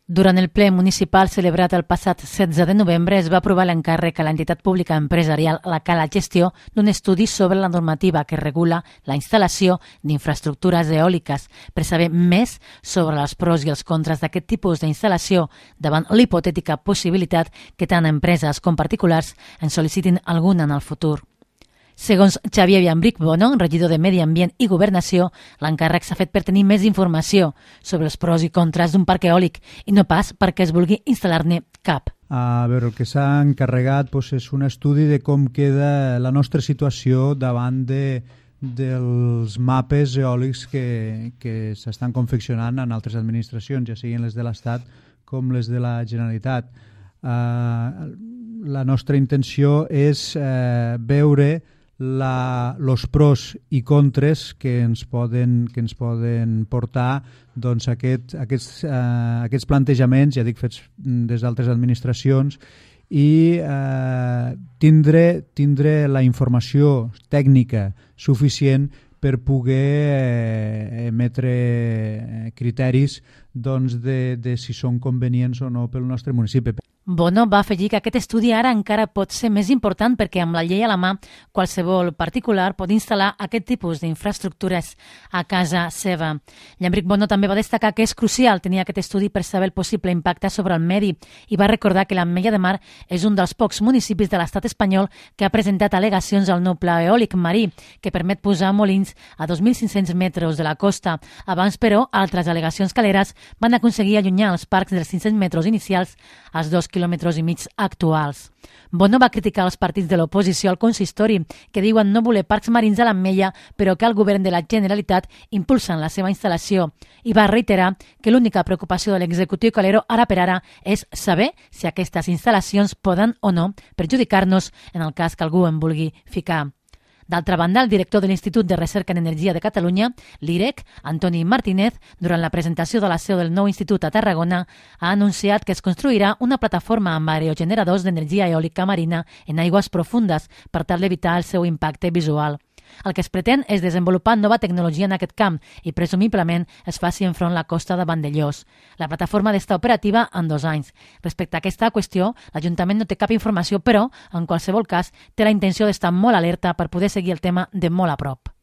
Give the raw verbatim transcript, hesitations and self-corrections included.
Durant el ple municipal celebrat el passat setze de novembre es va aprovar l'encàrrec a l'entitat pública empresarial La Cala Gestió d'un estudi sobre la normativa que regula la instal·lació d'infraestructures eòliques per saber més sobre els pros i els contres d'aquest tipus d'instal·lació davant l'hipotètica possibilitat que tant empreses com particulars en sol·licitin alguna en el futur. Segons Xavier Viambric Bono, regidor de Medi Ambient i Governació, l'encàrrec s'ha fet per tenir més informació sobre els pros i contres d'un parc eòlic i no pas perquè es vulgui instal·lar-ne cap. A veure, el que s'ha encarregat doncs, és un estudi de com queda la nostra situació davant de, dels mapes eòlics que, que s'estan confeccionant en altres administracions, ja siguin les de l'Estat com les de la Generalitat. Uh, la nostra intenció és uh, veure els pros i contres que ens poden, que ens poden portar doncs, aquest, aquests, eh, aquests plantejaments, ja dic, fets des d'altres administracions, i eh, tindre, tindre la informació tècnica suficient per poder eh, emetre criteris doncs, de, de si són convenients o no pel nostre municipi. Bono va afegir que aquest estudi ara encara pot ser més important perquè amb la llei a la mà qualsevol particular pot instal·lar aquest tipus d'infraestructures a casa seva. Llàmbric Bono també va destacar que és crucial tenir aquest estudi per saber el possible impacte sobre el medi i va recordar que l'Ametlla de Mar és un dels pocs municipis de l'estat espanyol que ha presentat al·legacions al nou pla eòlic marí que permet posar molins a dos mil cinc-cents metres de la costa. Abans, però, altres al·legacions caleres van aconseguir allunyar els parcs dels cinc-cents metres inicials als dos quilòmetres i mig actuals. Bono va criticar els partits de l'oposició al consistori, que diuen no voler parcs marins a l'Ametlla, però que el govern de la Generalitat impulsa la seva instal·lació, i va reiterar que l'única preocupació de l'executiu calero ara per ara és saber si aquestes instal·lacions poden o no perjudicar-nos en el cas que algú en vulgui ficar. D'altra banda, el director de l'Institut de Recerca en Energia de Catalunya, l'I R E C, Antoni Martínez, durant la presentació de la seu del nou institut a Tarragona, ha anunciat que es construirà una plataforma amb aerogeneradors d'energia eòlica marina en aigües profundes per tal d'evitar el seu impacte visual. El que es pretén és desenvolupar nova tecnologia en aquest camp i, presumiblement, es faci enfront la costa de Vandellós. La plataforma ha d'estar operativa en dos anys. Respecte a aquesta qüestió, l'Ajuntament no té cap informació, però, en qualsevol cas, té la intenció d'estar molt alerta per poder seguir el tema de molt a prop.